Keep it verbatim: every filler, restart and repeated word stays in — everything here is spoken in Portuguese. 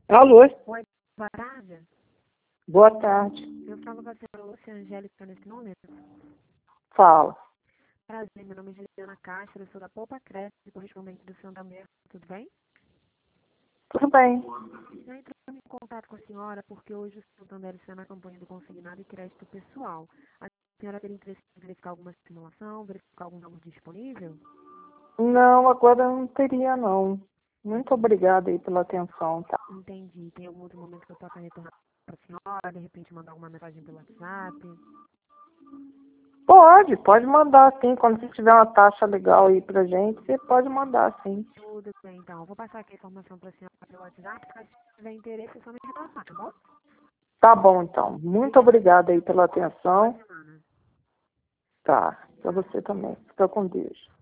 Alô? Oi, boa tarde. Boa tarde. Eu falo com a senhora Lúcia Angélica nesse número. Fala. Prazer, meu nome é Juliana Castro, eu sou da Poupa Crédito, correspondente do Santander. Tudo bem? Tudo bem? Eu entro em contato com a senhora porque hoje o Santander está na campanha do consignado e crédito pessoal. A senhora teria interesse em verificar alguma simulação, verificar algum valor disponível? Não, agora não teria não. Muito obrigada aí pela atenção, tá? Entendi. Tem algum outro momento que eu possa retornar para a senhora, de repente mandar alguma mensagem pelo WhatsApp? Pode, pode mandar sim. Quando você tiver uma taxa legal aí pra gente, você pode mandar sim. Tudo bem, então. Eu vou passar aqui a informação para a senhora pelo WhatsApp, caso tiver interesse, é só me retornar, tá bom? Tá bom, então. Muito obrigada aí pela atenção. Boa semana. Tá. Pra você também. Fica com Deus.